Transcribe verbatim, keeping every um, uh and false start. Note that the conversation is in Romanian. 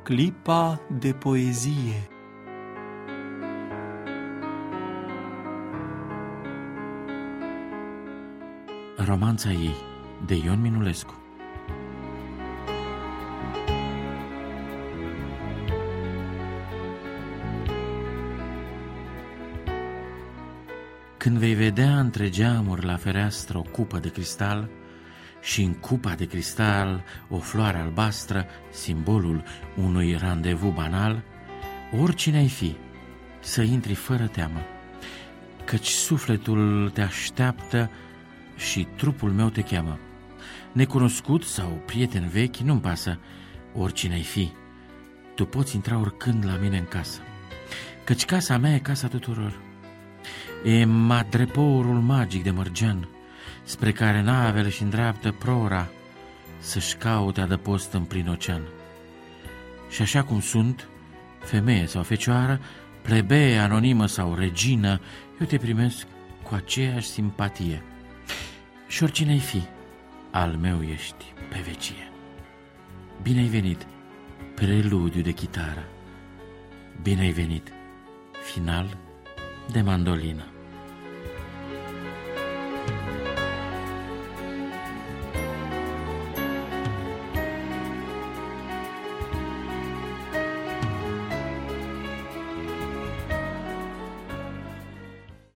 clipa de poezie. Romanța ei, de Ion Minulescu. Când vei vedea între geamuri la fereastră o cupă de cristal și în cupa de cristal o floare albastră, simbolul unui randevu banal, oricine ai fi, să intri fără teamă, căci sufletul te așteaptă și trupul meu te cheamă. Necunoscut sau prieten vechi, nu-mi pasă, oricine ai fi, tu poți intra oricând la mine în casă, căci casa mea e casa tuturor. E madrepourul magic de mărgean, spre care navele și îndreaptă prora să-și caute adăpost în plin ocean. Și așa cum sunt, femeie sau fecioară, plebee, anonimă sau regină, eu te primesc cu aceeași simpatie. Și oricine ai fi, al meu ești pe vecie. Bine ai venit, preludiu de chitară. Bine ai venit, final de mandolină.